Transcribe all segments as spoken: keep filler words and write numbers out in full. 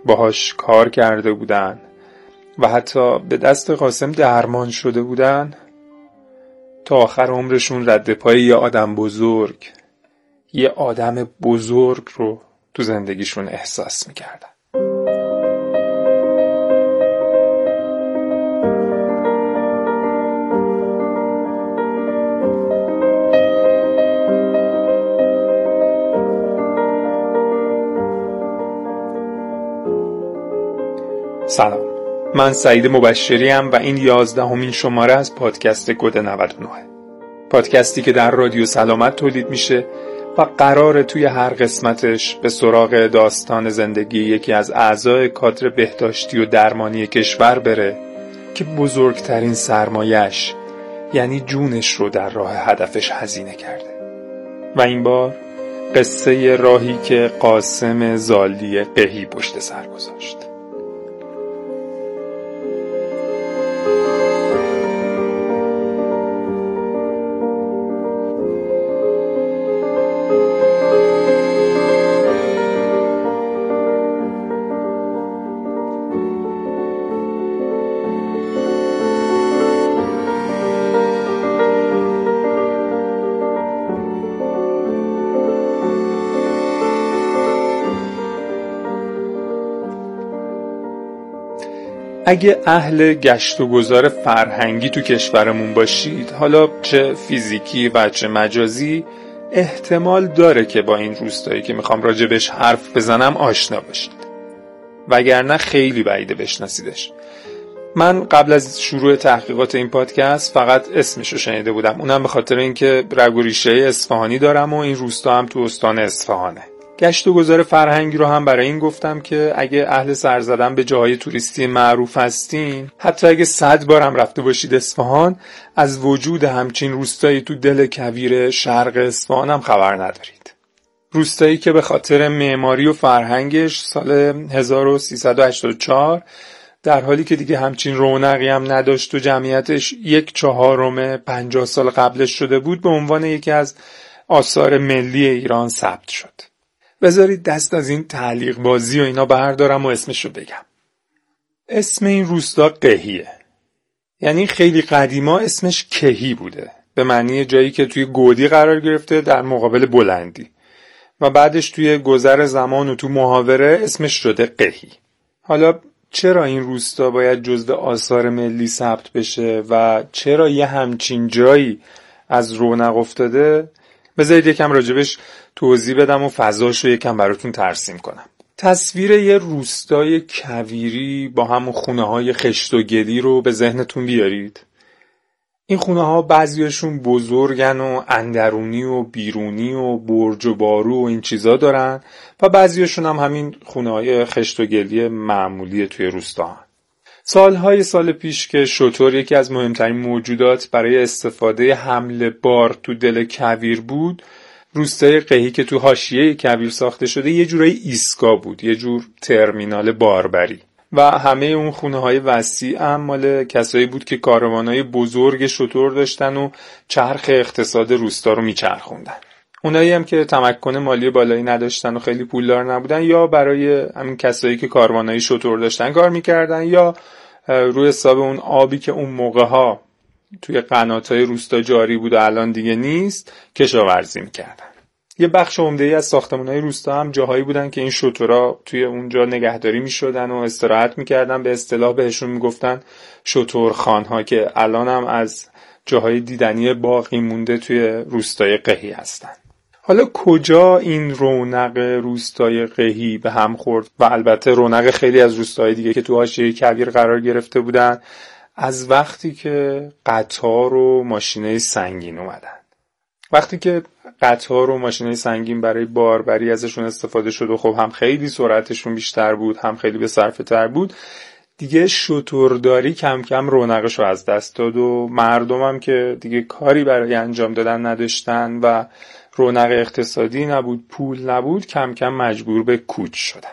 باهاش کار کرده بودن و حتی به دست قاسم درمان شده بودن، تا آخر عمرشون رد پای یه آدم بزرگ، یه آدم بزرگ رو تو زندگیشون احساس میکردن. سلام، من سعید مبشری ام و این یازدهمین شماره از پادکست کد نود و نه، پادکستی که در رادیو سلامت تولید میشه و قراره توی هر قسمتش به سراغ داستان زندگی یکی از اعضای کادر بهداشتی و درمانی کشور بره که بزرگترین سرمایش یعنی جونش رو در راه هدفش هزینه کرده. و این بار قصه راهی که قاسم زالی قحی پشت سر گذاشت. اگه اهل گشت و گذار فرهنگی تو کشورمون باشید، حالا چه فیزیکی و چه مجازی، احتمال داره که با این روستایی که میخوام راجبش حرف بزنم آشنا باشید، وگرنه خیلی بعیده بشناسیدش. من قبل از شروع تحقیقات این پادکست فقط اسمش رو شنیده بودم، اونم به خاطر اینکه رگ و ریشه اصفهانی دارم و این روستا هم تو استان اصفهانه. گشت و گذار فرهنگی رو هم برای این گفتم که اگه اهل سر زدن به جاهای توریستی معروف هستین، حتی اگه صد بارم رفته باشید اصفهان، از وجود همچین روستایی تو دل کویر شرق اصفهان هم خبر ندارید. روستایی که به خاطر معماری و فرهنگش سال هزار و سیصد و هشتاد و چهار، در حالی که دیگه همچین رونقی هم نداشت و جمعیتش یک چهارم پنجاه سال قبلش شده بود، به عنوان یکی از آثار ملی ایران ثبت شد. بذارید دست از این تعلیق بازی و اینا بردارم و اسمش رو بگم. اسم این روستا قحیه، یعنی خیلی قدیما اسمش کهی بوده، به معنی جایی که توی گودی قرار گرفته در مقابل بلندی، و بعدش توی گذر زمان و تو محاوره اسمش شده قحی. حالا چرا این روستا باید جزو آثار ملی ثبت بشه و چرا یه همچین جایی از رونق افتاده؟ بذارید یکم راجبش توضیح بدم و فضاشو یکم براتون ترسیم کنم. تصویر یه روستای کویری با همون خونه‌های خشت و گلی رو به ذهنتون بیارید. این خونه‌ها بعضیاشون بزرگن و اندرونی و بیرونی و برج و بارو و این چیزا دارن و بعضیاشون هم همین خونه‌های خشت و گلی معمولی توی روستا. سالهای سال پیش که شتر یکی از مهمترین موجودات برای استفاده حمل بار تو دل کویر بود، روستای قحی که تو حاشیه کویر ساخته شده یه جورایی ایستگاه بود، یه جور ترمینال باربری، و همه اون خونه‌های وسیع هم مال کسایی بود که کاروانای بزرگ شتر داشتن و چرخ اقتصاد روستا رو میچرخوندن. اونایی هم که تمکن مالی بالایی نداشتن و خیلی پولدار نبودن، یا برای همین کسایی که کاروانای شتر داشتن کار میکردن، یا روی حساب اون آبی که اون موقع‌ها توی قنات‌های روستا جاری بود و الان دیگه نیست کشاورزی میکردن. یه بخش عمده‌ای از ساختمان‌های روستا هم جاهایی بودن که این شترها توی اونجا نگهداری میشدن و استراحت میکردن، به اصطلاح بهشون میگفتن شترخانه‌ها، که الان هم از جاهای دیدنی باقی مونده توی روستای قحی هستن. حالا کجا این رونق روستای قحی به هم خورد و البته رونق خیلی از روستاهای دیگه که تو حاشیه کویر قرار گرفته بودن؟ از وقتی که قطار و ماشینای سنگین اومدن. وقتی که قطار و ماشینای سنگین برای باربری ازشون استفاده شد و خب هم خیلی سرعتشون بیشتر بود هم خیلی به صرفه تر بود، دیگه شترداری کم کم رونقش رو از دست داد و مردم هم که دیگه کاری برای انجام دادن نداشتن و رونق اقتصادی نبود، پول نبود، کم کم مجبور به کوچ شدن.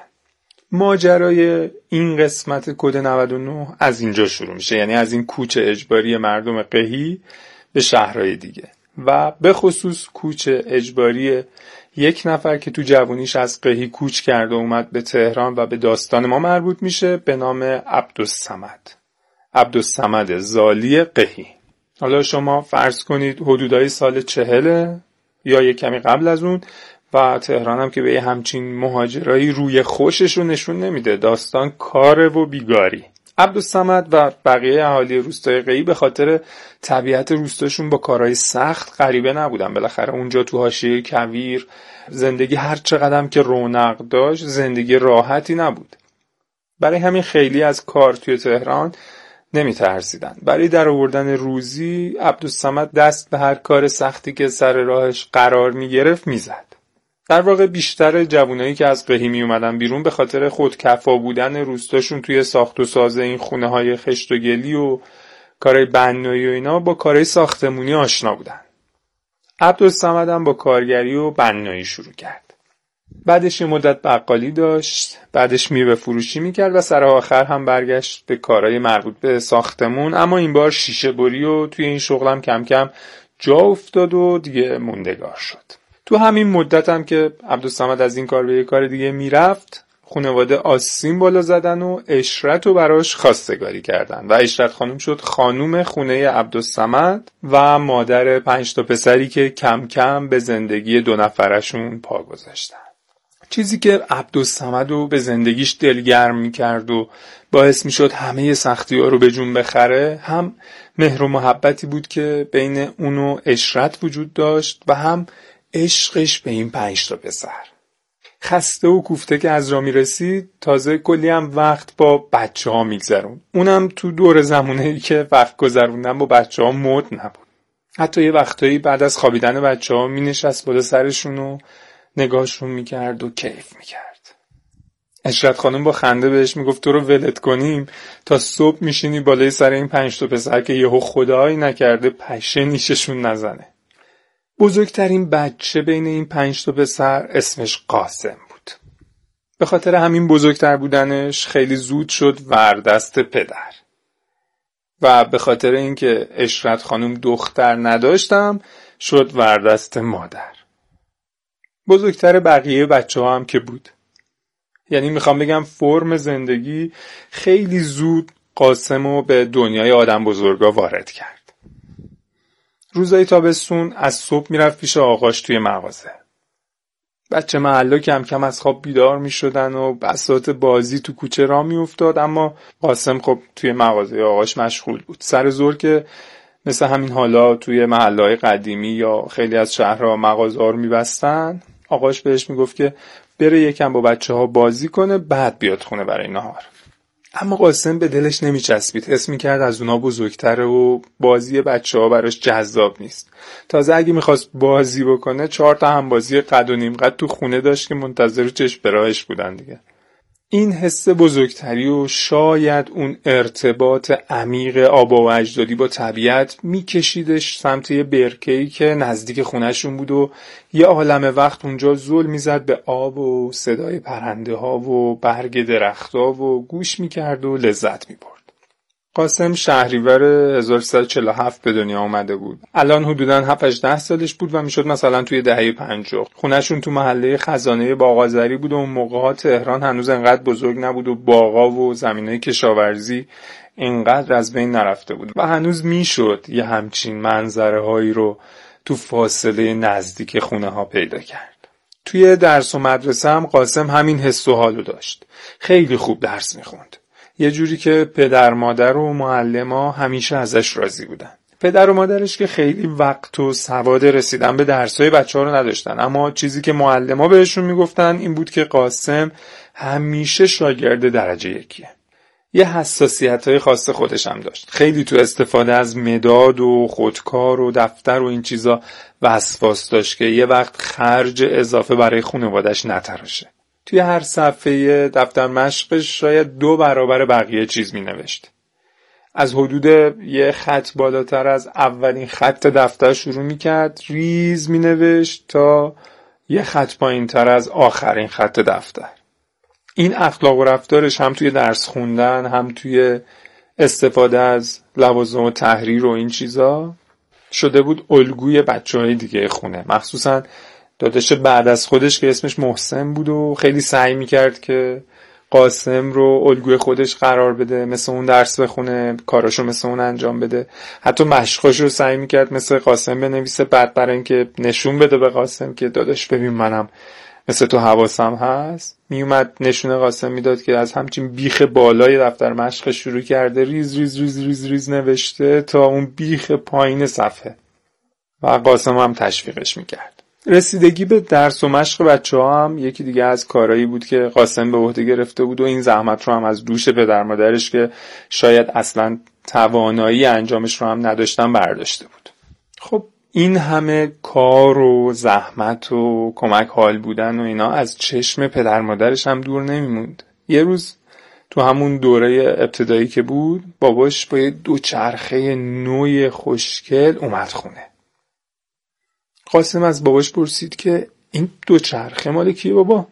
ماجرای این قسمت کد نود و نه از اینجا شروع میشه، یعنی از این کوچ اجباری مردم قحی به شهرهای دیگه. و به خصوص کوچ اجباری یک نفر که تو جوونیش از قحی کوچ کرد و اومد به تهران و به داستان ما مربوط میشه به نام عبدالصمد. عبدالصمد زالی قحی. حالا شما فرض کنید حدودای سال چهله یا یک کمی قبل از اون و تهران هم که به همچین مهاجرایی روی خوشش رو نشون نمیده. داستان کاره و بیگاری. عبدالصمد و بقیه اهالی روستای قحی به خاطر طبیعت روستاشون با کارهای سخت غریبه نبودن. بالاخره اونجا تو حاشیه کویر زندگی هر چقدر که رونق داشت زندگی راحتی نبود. برای همین خیلی از کار توی تهران نمی ترسیدن. برای در آوردن روزی عبدالصمد دست به هر کار سختی که سر راهش قرار می گرفت می زد. در واقع بیشتر جوانایی که از قحی می اومدن بیرون به خاطر خودکفا بودن روستاشون توی ساخت و ساز این خونه های خشت و گلی و کارهای بنایی و اینا با کارهای ساختمونی آشنا بودن. عبدالصمد هم با کارگری و بنایی شروع کرد. بعدش یه مدت بقالی داشت، بعدش میوه فروشی میکرد و سر آخر هم برگشت به کارهای مربوط به ساختمون، اما این بار شیشه بری و توی این شغلم کم کم جا افتاد و دیگه موندگار شد. تو همین مدت هم که عبدالصمد از این کار به یه کار دیگه میرفت، خانواده آسین بالا زدن و عشرت رو براش خواستگاری کردن و عشرت خانم شد خانوم خونه عبدالصمد و مادر پنج تا پسری که کم کم به زندگی دو نفرشون پا گذاشتن. چیزی که عبدالصمد رو به زندگیش دلگرم میکرد و باعث میشد همه سختی ها رو به جون بخره، هم مهر و محبتی بود که بین اون و عشرت وجود داشت و هم عشقش به این پنج تا پسر. خسته و کوفته که از راه میرسید، تازه کلی هم وقت با بچه ها میگذرون. اونم تو دور زمانه‌ای که وقت گذروندن با بچه ها مد نبود. حتی یه وقتایی بعد از خوابیدن بچه ها می نشست بالا سرشون و نگاهشون میکرد و کیف میکرد. عشرت خانم با خنده بهش میگفت تو رو ولت کنیم تا صبح میشینی بالای سر این پنج تا پسر که یهو خدایی نکرده پشه نیششون نزنه. بزرگترین بچه بین این پنج تا پسر اسمش قاسم بود. به خاطر همین بزرگتر بودنش خیلی زود شد وردست پدر. و به خاطر اینکه عشرت خانم دختر نداشتم شد وردست مادر. بزرگتر بقیه بچه ها هم که بود. یعنی میخوام بگم فرم زندگی خیلی زود قاسمو به دنیای آدم بزرگا وارد کرد. روزای تابستون از صبح میرفت پیش آقاش توی مغازه. بچه محلا کم کم از خواب بیدار میشدن و بساط بازی تو کوچه راه میافتاد، اما قاسم خب توی مغازه آقاش مشغول بود. سر ظهر که مثل همین حالا توی محله‌های قدیمی یا خیلی از شهرها مغازه‌ها رو میبستن، آقاش بهش میگفت که بره یکم با بچه ها بازی کنه بعد بیاد خونه برای نهار. اما قاسم به دلش نمیچسبید. حس میکرد از اونا بزرگتره و بازی بچه ها براش جذاب نیست. تازه اگه میخواست بازی بکنه چهار تا هم بازی قد و نیم قد تو خونه داشت که منتظر چشم براش بودن دیگه. این حس بزرگتری و شاید اون ارتباط عمیق آبا و اجدادی با طبیعت میکشیدش سمت یه برکه‌ای که نزدیک خونهشون بود و یه عالمه وقت اونجا زل میزد به آب و صدای پرنده ها و برگ درخت ها و گوش میکرد و لذت میبرد. قاسم شهریور هزار و سیصد و چهل و هفت به دنیا آمده بود. الان حدوداً هفت هجده سالش بود و میشد مثلا توی دهه پنجاه. خونهشون تو محله خزانه باغ‌آذری بود و اون موقع‌ها تهران هنوز انقدر بزرگ نبود و باغا و زمینای کشاورزی اینقدر از بین نرفته بود و هنوز میشد یه همچین منظره‌هایی رو تو فاصله نزدیک خونه‌ها پیدا کرد. توی درس و مدرسه هم قاسم همین حس و حالو داشت. خیلی خوب درس میخوند. یه جوری که پدر مادر و معلم‌ها همیشه ازش راضی بودن. پدر و مادرش که خیلی وقت و سواد رسیدن به درس‌های بچه‌ها رو نداشتن، اما چیزی که معلم‌ها بهشون میگفتن این بود که قاسم همیشه شاگرد درجه یکیه. یه حساسیت‌های خاص خودش هم داشت. خیلی تو استفاده از مداد و خودکار و دفتر و این چیزا وسواس داشت که یه وقت خرج اضافه برای خانواده‌اش نتراشه. توی هر صفحه دفتر مشقش شاید دو برابر بقیه چیز می نوشت. از حدود یه خط بالاتر از اولین خط دفتر شروع می کرد، ریز می نوشت تا یه خط پایین تر از آخرین خط دفتر. این اخلاق و رفتارش هم توی درس خوندن هم توی استفاده از لوازم و تحریر و این چیزا شده بود الگوی بچه‌های دیگه خونه، مخصوصا داداش بعد از خودش که اسمش محسن بود و خیلی سعی میکرد که قاسم رو الگوی خودش قرار بده، مثل اون درس بخونه، کاراشو مثل اون انجام بده، حتی مشقاش رو سعی میکرد مثل قاسم بنویسه، بعد برای اینکه نشون بده به قاسم که داداش ببین منم مثل تو حواسم هست، میومد نشونه قاسم میداد که از همچین بیخ بالای دفتر مشق شروع کرده ریز ریز ریز ریز ریز نوشته تا اون بیخ پایین صفحه و قاسم هم تشویقش میکرد. رسیدگی به درس و مشق بچه ها هم یکی دیگه از کارهایی بود که قاسم به عهده گرفته بود و این زحمت رو هم از دوش پدر مادرش که شاید اصلا توانایی انجامش رو هم نداشتن برداشته بود. خب این همه کار و زحمت و کمک حال بودن و اینا از چشم پدر مادرش هم دور نمیموند. یه روز تو همون دوره ابتدایی که بود باباش با یه دوچرخه نوی خوشگل اومد خونه. قاسم از باباش پرسید که این دوچرخه مال کیه بابا؟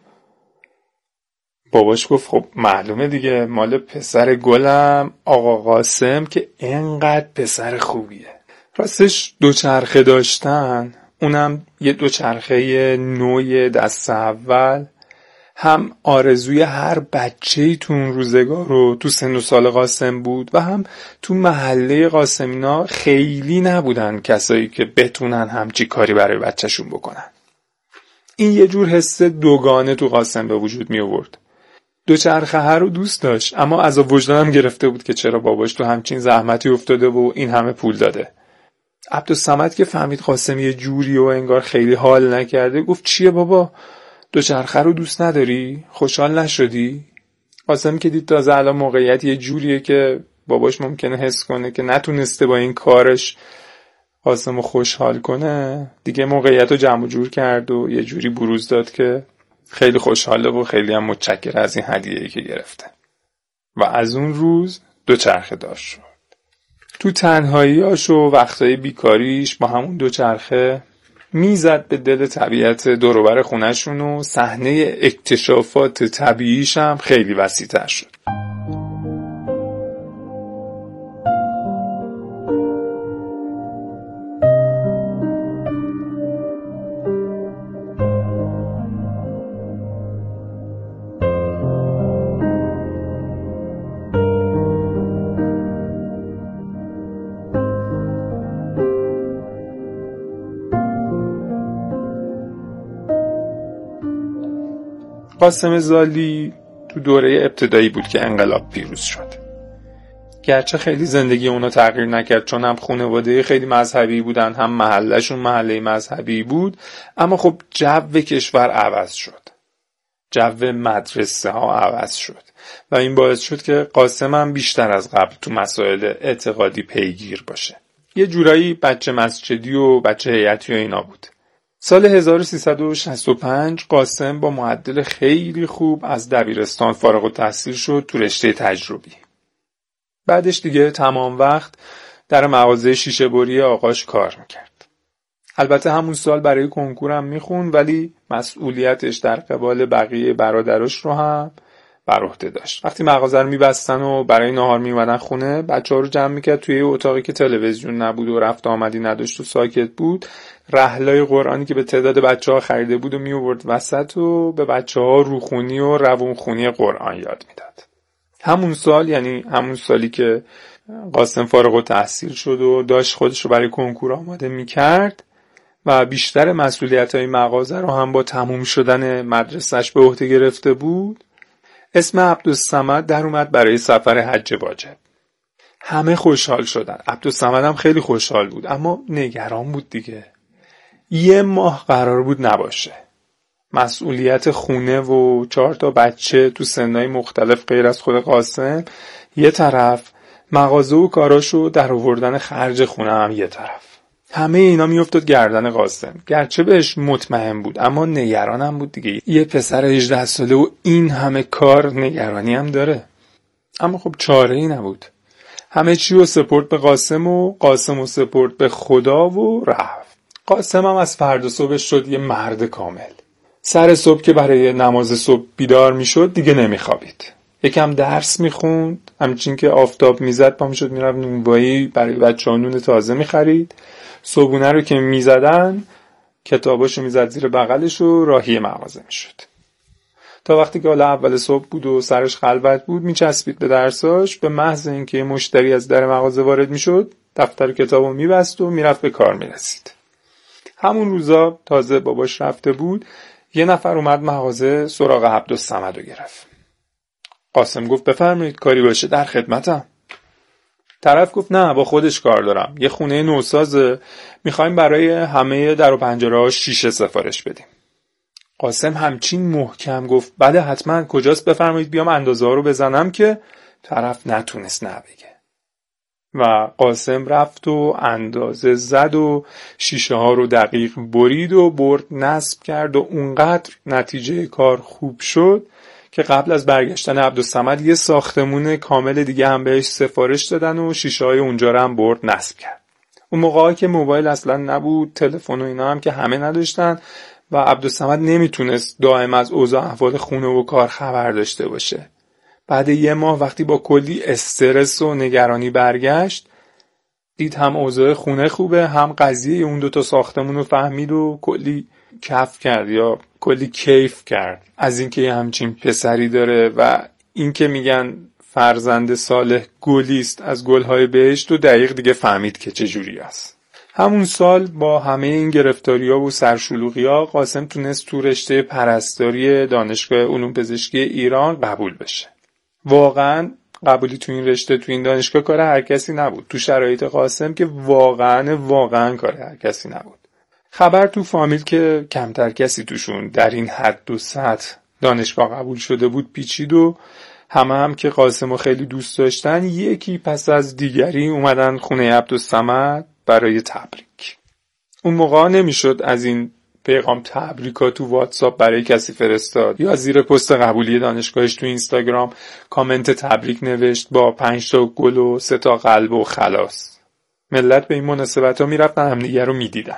باباش گفت خب معلومه دیگه، مال پسر گلم آقا قاسم که انقدر پسر خوبیه. راستش دوچرخه داشتن، اونم یه دوچرخه نوی دست اول، هم آرزوی هر بچه‌ای تو اون روزگار رو تو سن و سال قاسم بود و هم تو محله قاسمینا خیلی نبودن کسایی که بتونن همچی کاری برای بچه‌شون بکنن. این یه جور حس دوگانه تو قاسم به وجود می آورد. دوچرخه هر رو دوست داشت، اما عذاب وجدانم گرفته بود که چرا باباش تو همچین زحمتی افتاده و این همه پول داده. عبدالصمد که فهمید قاسم یه جوری و انگار خیلی حال نکرده گفت چیه بابا؟ دوچرخه رو دوست نداری؟ خوشحال نشدی؟ قاسم که دید تازه الان موقعیت یه جوریه که باباش ممکنه حس کنه که نتونسته با این کارش قاسم رو خوشحال کنه، دیگه موقعیت رو جمع جور کرد و یه جوری بروز داد که خیلی خوشحاله و خیلی هم متشکر از این هدیه‌ای که گرفته و از اون روز دوچرخه دار شد. تو تنهاییاش و وقتای بیکاریش با همون دوچرخه میزد به دل طبیعت دور و بر خونه‌شون و صحنه اکتشافات طبیعیش هم خیلی وسیع‌تر شد. قاسم زالی تو دوره ابتدایی بود که انقلاب پیروز شد. گرچه خیلی زندگی اونا تغییر نکرد چون هم خانواده خیلی مذهبی بودن، هم محلهشون محله مذهبی بود، اما خب جو کشور عوض شد. جو مدرسه ها عوض شد و این باعث شد که قاسم هم بیشتر از قبل تو مسائل اعتقادی پیگیر باشه. یه جورایی بچه مسجدی و بچه هیئتی و اینا بود. سال هزار و سیصد و شصت و پنج قاسم با معدل خیلی خوب از دبیرستان فارغ التحصیل شد تو رشته تجربی. بعدش دیگه تمام وقت در مغازه شیشه بری آقاش کار میکرد. البته همون سال برای کنکور هم میخوند ولی مسئولیتش در قبال بقیه برادراش رو هم بر عهده داشت. وقتی مغازه رو میبستن و برای ناهار میومدن خونه، بچه‌ها رو جمع میکرد توی اتاقی که تلویزیون نبود و رفت آمدی نداشت و ساکت بود. رحلای قرآنی که به تعداد بچه‌ها خریده بود و میآورد وسط و به بچه‌ها روخونی و روونخونی قرآن یاد میداد. همون سال، یعنی همون سالی که قاسم فارغ التحصیل شد و داشت خودش رو برای کنکور آماده میکرد و بیشتر مسئولیت‌های مغازه رو هم با تموم شدن مدرسه‌اش به عهده گرفته بود، اسم عبدالصمد در اومد برای سفر حج واجب. همه خوشحال شدن. عبدالصمد هم خیلی خوشحال بود اما نگران بود دیگه. یه ماه قرار بود نباشه. مسئولیت خونه و چهار تا بچه تو سنهای مختلف غیر از خود قاسم یه طرف، مغازه و کاراشو در آوردن خرج خونه هم یه طرف. همه اینا میافتاد گردن قاسم. گرچه بهش مطمئن بود اما نگرانم بود دیگه. یه پسر هجده ساله و این همه کار، نگرانی هم داره. اما خب چاره ای نبود. همه چی رو سپرد به قاسم و قاسم رو سپرد به خدا و رفت. قاسم هم از فردا صبح شد یه مرد کامل. سر صبح که برای نماز صبح بیدار میشد دیگه نمیخوابید. یکم درس میخوند، همچین که آفتاب میزد پا میشد میرفت نونوایی برای بچه‌ها نون تازه میخرید. صبحونه رو که میزدن کتاباشو میزد زیر بغلش و راهی مغازه میشد. تا وقتی که حالا اول صبح بود و سرش خلوت بود میچسبید به درساش. به محض اینکه یه مشتری از در مغازه وارد میشد دفتر کتابو میبست و میرفت به کار میرسید. همون روزا تازه باباش رفته بود یه نفر اومد مغازه سراغ عبدالصمد رو گرفت. قاسم گفت بفرمایید کاری باشه در خدمتم. طرف گفت نه با خودش کار دارم، یه خونه نوسازه، میخوایم برای همه در و پنجره ها شیشه سفارش بدیم. قاسم همچین محکم گفت بله حتما، کجاست بفرمایید بیام اندازه ها رو بزنم، که طرف نتونست نبگه و قاسم رفت و اندازه زد و شیشه ها رو دقیق برید و برد نصب کرد و اونقدر نتیجه کار خوب شد که قبل از برگشتن عبدالصمد یه ساختمون کامل دیگه هم بهش سفارش دادن و شیشه های اونجا رو هم برد نصب کرد. اون موقعی که موبایل اصلا نبود، تلفن و اینا هم که همه نداشتن و عبدالصمد نمیتونست دائم از اوضاع احوال خونه و کار خبر داشته باشه. بعد یه ماه وقتی با کلی استرس و نگرانی برگشت، دید هم اوضاع خونه خوبه هم قضیه اون دوتا ساختمون رو فهمید و کلی کف کرد یا کلی کیف کرد از اینکه یه همچین پسری داره و اینکه میگن فرزند صالح گلیست از گلهای بهشت و دقیق دیگه فهمید که چجوری است. همون سال با همه این گرفتاری‌ها و سرشلوغی‌ها قاسم تونست تو رشته پرستاری دانشگاه علوم پزشکی ایران قبول بشه. واقعاً قبولی تو این رشته تو این دانشگاه کار هر کسی نبود. تو شرایط قاسم که واقعاً واقعاً کار هر کسی نبود. خبر تو فامیل که کمتر کسی توشون در این حد و سطح دانشگاه قبول شده بود پیچید و همه هم که قاسمو خیلی دوست داشتن یکی پس از دیگری اومدن خونه عبدالصمد برای تبریک. اون موقع نمیشد از این پیغام تبریکا تو واتساپ برای کسی فرستاد یا زیر پست قبولی دانشگاهش تو اینستاگرام کامنت تبریک نوشت با پنج تا گل و سه تا قلب و خلاص. ملت به این مناسبت‌ها میرفتن همدیگه رو میدیدن.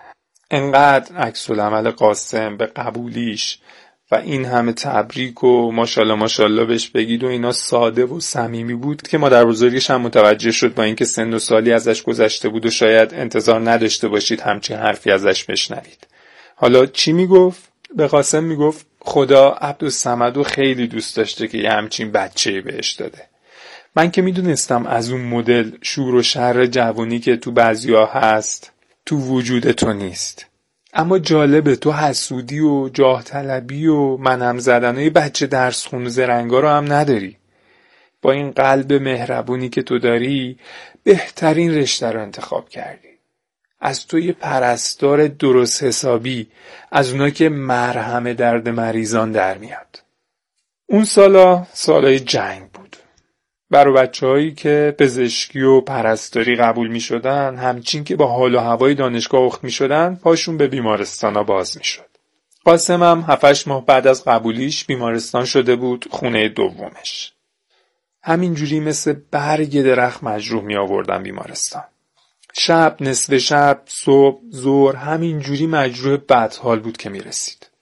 انقدر عکس العمل قاسم به قبولیش و این همه تبریک و ماشاءالله ماشاءالله بهش بگید و اینا ساده و صمیمی بود که مادر بزرگش هم متوجه شد با اینکه سن و سالی ازش گذشته بود و شاید انتظار نداشته باشید همچین حرفی ازش بشنوید. حالا چی میگفت؟ به قاسم میگفت خدا عبدالصمدو خیلی دوست داشته که یه همچین بچه‌ای بهش داده. من که میدونستم از اون مدل شور و شر جوانی که تو بعضیا هست تو وجود تو نیست. اما جالبه تو حسودی و جاه طلبی و منم زدنای بچه درس خون زرنگا رو هم نداری. با این قلب مهربونی که تو داری بهترین رشته رو انتخاب کردی. از تو یه پرستار درست حسابی، از اونا که مرهم درد مریضان در میاد. اون سالا سالای جنگ بود. برای بچه‌هایی که پزشکی و پرستاری قبول می شدن، همچین که با حال و هوای دانشگاه اخت می شدن، پاشون به بیمارستانا باز می شد. قاسم هم هفتش ماه بعد از قبولیش بیمارستان شده بود خونه دومش. همینجوری مثل برگ درخت مجروح می آوردن بیمارستان. شب، نصف شب، صبح، ظهر همینجوری مجروح بدحال بود که می رسید.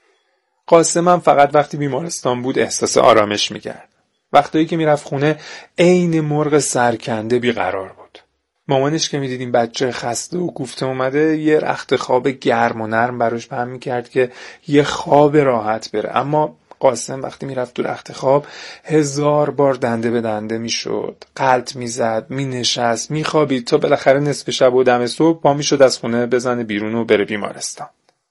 قاسم هم فقط وقتی بیمارستان بود احساس آرامش می کرد. وقتایی که میرفت خونه عین مرغ سرکنده بیقرار بود. مامانش که میدید این بچه خسته و کوفته اومده یه رخت خواب گرم و نرم براش پهن میکرد که یه خواب راحت بره. اما قاسم وقتی میرفت تو رخت خواب هزار بار دنده به دنده میشد، قلط میزد، مینشست، میخوابید تا بالاخره نصف شب و دم صبح پا میشد از خونه بزنه بیرون و بره بیمارستان.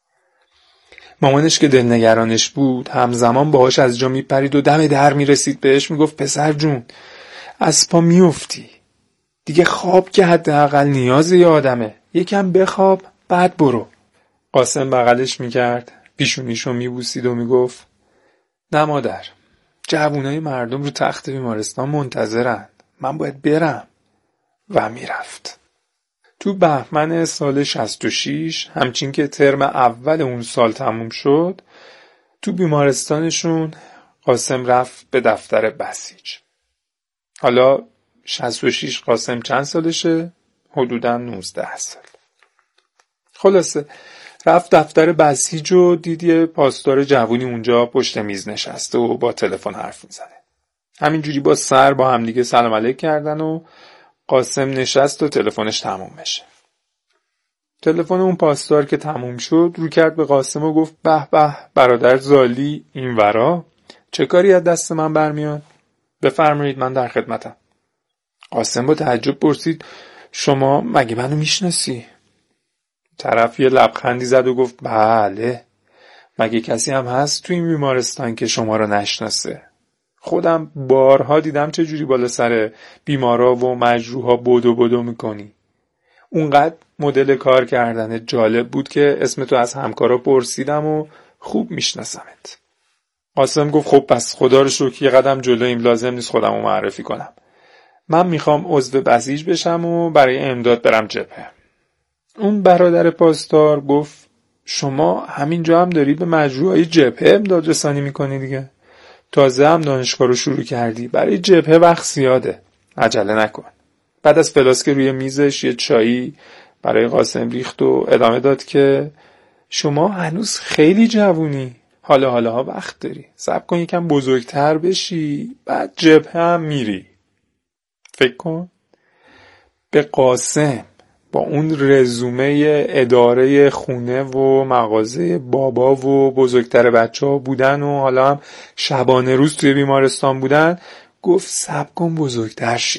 مامانش که دلنگرانش بود همزمان باهاش از جا میپرید و دم در میرسید بهش میگفت پسر جون از پا میافتی دیگه، خواب که حداقل نیاز یه آدمه، یکم بخواب بعد برو. قاسم بغلش میکرد، پیشونیشو میبوسید و میگفت نه مادر، جوونای مردم رو تخت بیمارستان منتظرن، من باید برم. و میرفت. تو بهمن سال شصت و شش همچین که ترم اول اون سال تموم شد تو بیمارستانشون قاسم رفت به دفتر بسیج. حالا شصت و شش قاسم چند سالشه؟ حدوداً نوزده سال. خلاصه رفت دفتر بسیج و دید یه پاسدار جوونی اونجا پشت میز نشسته و با تلفن حرف میزنه. همینجوری با سر با همدیگه سلام علیک کردن و قاسم نشست و تلفنش تموم بشه. تلفن اون پاسدار که تموم شد رو کرد به قاسم و گفت به به برادر زالی این ورا، چه کاری از دست من برمیاد؟ بفرمایید من در خدمتم. قاسم با تعجب پرسید شما مگه منو میشناسی؟ طرف یه لبخندی زد و گفت بله، مگه کسی هم هست تو این بیمارستان که شما رو نشناسه؟ خودم بارها دیدم چه جوری بالا سر بیمارا و مجروحا بدو بدو میکنی. اونقدر مدل کار کردن جالب بود که اسم تو از همکارا پرسیدم و خوب میشناسمت. قاسم گفت خب پس خدا رو شکر یه قدم جلویم، لازم نیست خودم رو معرفی کنم. من میخوام عضو بسیج بشم و برای امداد برم جبهه. اون برادر پاسدار گفت شما همینجا هم داری به مجروحای جبهه امداد رسانی میکنی دیگه؟ تازه هم دانشگاه رو شروع کردی، برای جبهه وقت زیاده، عجله نکن. بعد از فلاسک روی میزش یه چایی برای قاسم ریخت و ادامه داد که شما هنوز خیلی جوونی، حالا حالا ها وقت داری، صبر کن یکم بزرگتر بشی بعد جبهه هم میری. فکر کن به قاسم با اون رزومه اداره خونه و مغازه بابا و بزرگتر بچه ها بودن و حالا هم شبانه روز توی بیمارستان بودن گفت صبر کن بزرگتر شی.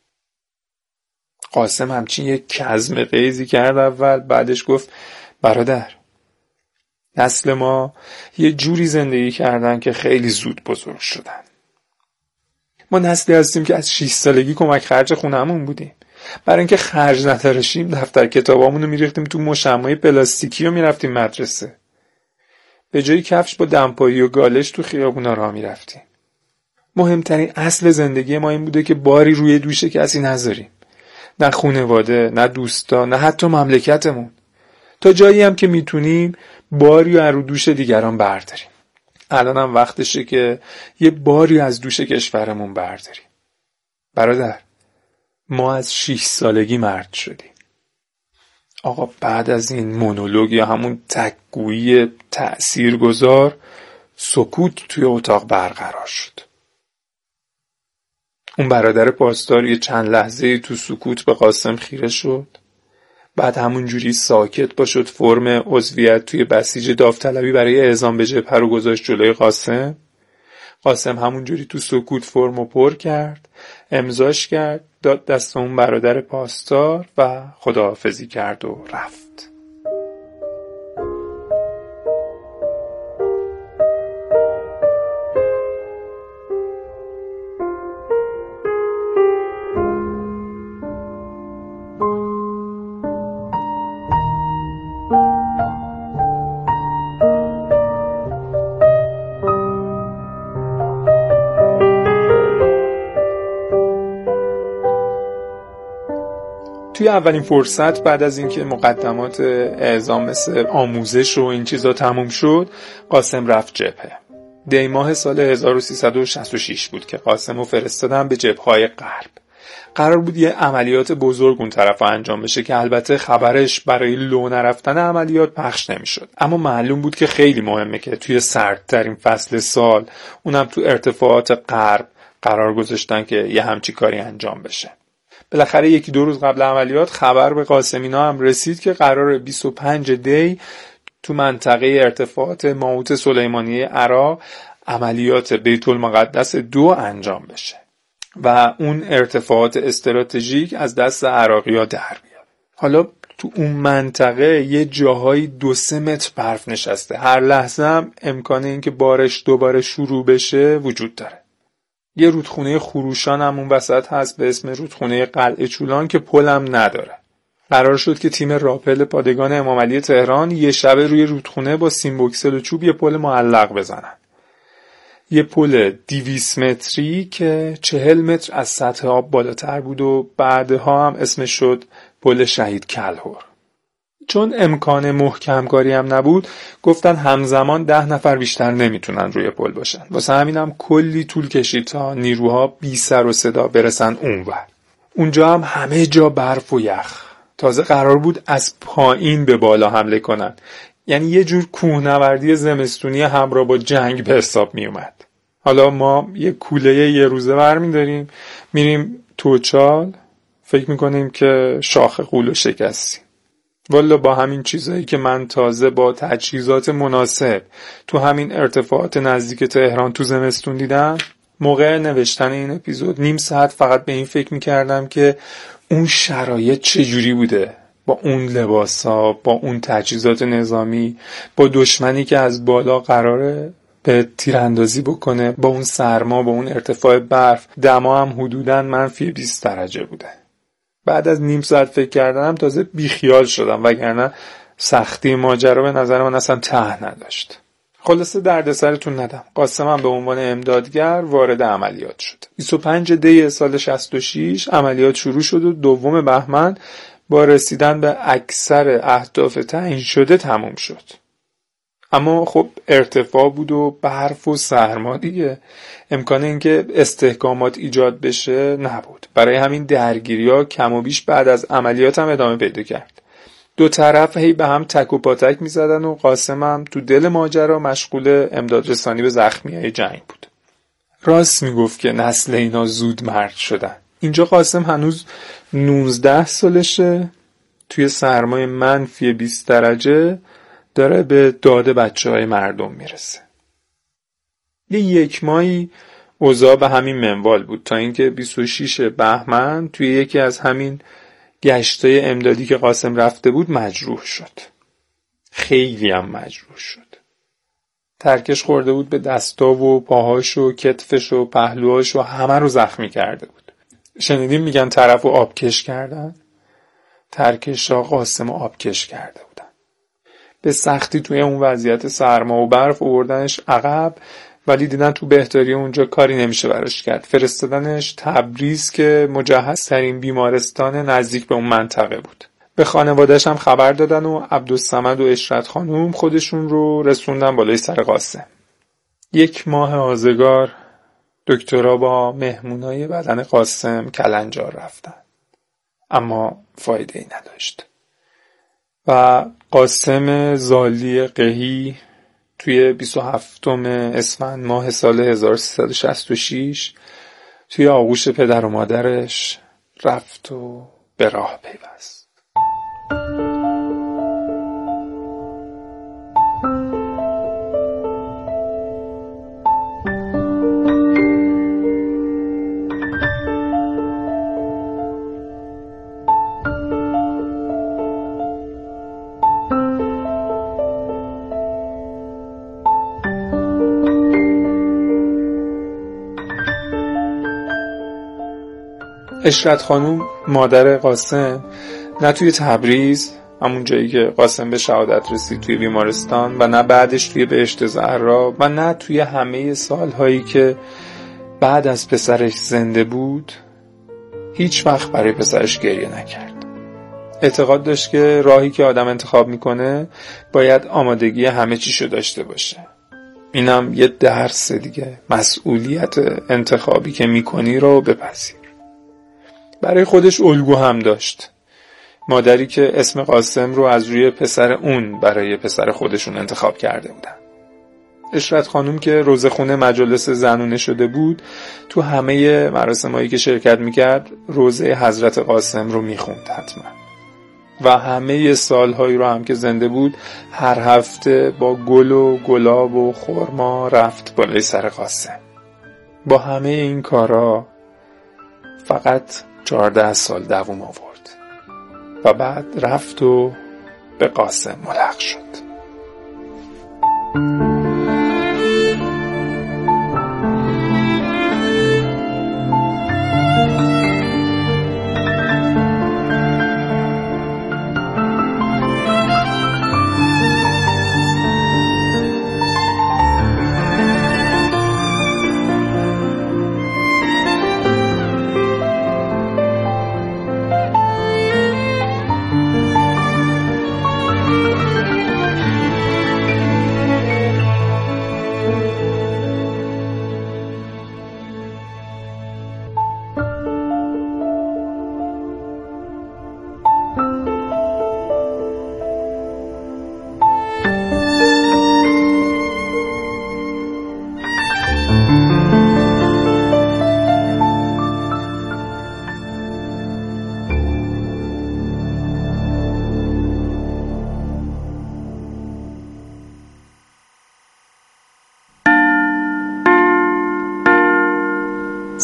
قاسم همچین یک کظم غیظی کرد اول، بعدش گفت برادر نسل ما یه جوری زندگی کردن که خیلی زود بزرگ شدن. ما نسلی هستیم که از شش سالگی کمک خرج خونمون بودیم. برای اینکه خرج نتراشیم دفتر کتابامونو میریختیم تو مشمعای پلاستیکی و میرفتیم مدرسه. به جای کفش با دمپایی و گالش تو خیابونا راه میرفتیم. مهمترین اصل زندگی ما این بوده که باری روی دوش کسی نذاریم. نه خانواده، نه دوستا، نه حتی مملکتمون. تا جایی هم که میتونیم باری رو رو دوش دیگران برداریم. الان هم وقتشه که یه باری از دوش کشورمون برداریم. برادر ما از شش سالگی مرد شدیم. آقا بعد از این مونولوگ یا همون تکگویی تأثیرگذار سکوت توی اتاق برقرار شد. اون برادر پاسدار یه چند لحظه تو سکوت به قاسم خیره شد. بعد همون جوری ساکت با شد فرم عضویت توی بسیج داوطلبی برای اعزام به جبهه رو گذاشت جلوی قاسم. قاسم همون جوری تو سکوت فرمو پر کرد، امضاش کرد، داد دست اون برادر پاسدار و خداحافظی کرد و رفت. توی اولین فرصت بعد از اینکه مقدمات اعزام مثل آموزش و این چیزا تموم شد، قاسم رفت جبهه. دی ماه سال هزار و سیصد و شصت و شش بود که قاسم رو فرستادن به جبهه‌های غرب. قرار بود یه عملیات بزرگ اون طرف انجام بشه که البته خبرش برای لو نرفتن عملیات پخش نمیشد. اما معلوم بود که خیلی مهمه که توی سردترین فصل سال، اونم تو ارتفاعات غرب، قرار گذاشتن که یه همچی کاری انجام بشه. بالاخره یکی دو روز قبل عملیات خبر به قاسمینا هم رسید که قرار بیست و پنج دی تو منطقه ارتفاعات ماوت سلیمانیه عراق عملیات بیت المقدس دو انجام بشه و اون ارتفاعات استراتژیک از دست عراقی‌ها در بیاد. حالا تو اون منطقه یه جاهای دو سه متر برف نشسته. هر لحظه هم امکان این که بارش دوباره شروع بشه وجود داره. یه رودخونه خروشان هم اون وسط هست به اسم رودخونه قلعه چولان که پلم نداره. قرار شد که تیم راپل پادگان امام علی تهران یه شبه روی رودخونه با سیمبوکسل و چوب یه پل معلق بزنن. یه پل دویست متری که چهل متر از سطح آب بالاتر بود و بعدها هم اسمش شد پل شهید کلهر. چون امکان محکم کاری هم نبود گفتن همزمان ده نفر بیشتر نمیتونن روی پل باشن. واسه همینم کلی طول کشید تا نیروها بی سر و صدا برسن اونور. اونجا هم همه جا برف و یخ. تازه قرار بود از پایین به بالا حمله کنن. یعنی یه جور کوهنوردی زمستونی همراه با جنگ به حساب می اومد. حالا ما یه کوله یه روزه برمی داریم میریم توچال، فکر میکنیم که شاخ غولو شکستیم. والا با همین چیزایی که من تازه با تجهیزات مناسب تو همین ارتفاعات نزدیک تهران تو زمستون دیدم، موقع نوشتن این اپیزود نیم ساعت فقط به این فکر میکردم که اون شرایط چجوری بوده، با اون لباسا، با اون تجهیزات نظامی، با دشمنی که از بالا قراره به تیراندازی بکنه، با اون سرما، با اون ارتفاع برف. دما هم حدوداً منفی بیست درجه بوده. بعد از نیم ساعت فکر کردنم تازه بیخیال شدم، وگرنه سختی ماجرا به نظر من اصلا ته نداشت. خلاصه دردسرتون ندم، قاسمم به عنوان امدادگر وارد عملیات شد. بیست و پنج دی سال شصت و شش عملیات شروع شد و دوم بهمن با رسیدن به اکثر اهداف تعیین شده تموم شد. اما خب ارتفاع بود و برف و سرما دیگه، امکان اینکه استحکامات ایجاد بشه نبود. برای همین درگیری‌ها کم و بیش بعد از عملیات هم ادامه پیدا کرد. دو طرف هی به هم تک و پاتک می‌زدن و قاسم هم تو دل ماجرا مشغول امداد رسانی به زخمیای جنگ بود. راست میگفت که نسل اینا زود مرد شدن. اینجا قاسم هنوز نوزده سالشه، توی سرمای منفی بیست درجه داره به داد بچه های مردم میرسه. یه یک ماهی اوضاع به همین منوال بود تا اینکه بیست و شش بهمن توی یکی از همین گشتای امدادی که قاسم رفته بود مجروح شد. خیلی هم مجروح شد. ترکش خورده بود به دستا و پاهاش و کتفش و پهلوهاش و همه رو زخمی کرده بود. شنیدیم میگن طرفو آبکش کردن؟ ترکش ها قاسم آبکش کرده بودن. به سختی توی اون وضعیت سرما و برف آوردنش عقب، ولی دیدن تو بهتری اونجا کاری نمیشه براش کرد. فرستادنش تبریز که مجهزترین بیمارستان نزدیک به اون منطقه بود. به خانواده‌اش هم خبر دادن و عبدالصمد و اشرت خانوم خودشون رو رسوندن بالای سر قاسم. یک ماه آزگار دکترها با مهمونای بدن قاسم کلنجار رفتن، اما فایده ای نداشت و قاسم زالی قهی توی بیست و هفتم اسفند ماه سال هزار و سیصد و شصت و شش توی آغوش پدر و مادرش رفت و به راه پیوست. اشرت خانوم مادر قاسم نه توی تبریز، همون جایی که قاسم به شهادت رسید توی بیمارستان، و نه بعدش توی بهشت زهرا، و نه توی همه سالهایی که بعد از پسرش زنده بود، هیچ وقت برای پسرش گریه نکرد. اعتقاد داشت که راهی که آدم انتخاب میکنه باید آمادگی همه چیشو داشته باشه. اینم یه درس دیگه، مسئولیت انتخابی که میکنی رو بپذیر. برای خودش الگو هم داشت، مادری که اسم قاسم رو از روی پسر اون برای پسر خودشون انتخاب کرده بودن. اشرت خانوم که روزخونه مجالس زنونه شده بود، تو همه مراسمایی که شرکت میکرد روزه حضرت قاسم رو میخوند حتما، و همه سالهایی رو هم که زنده بود هر هفته با گل و گلاب و خرما رفت بالای سر قاسم. با همه این کارا فقط چهارده سال دوام آورد و بعد رفت و به قاسم ملحق شد.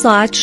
ساعت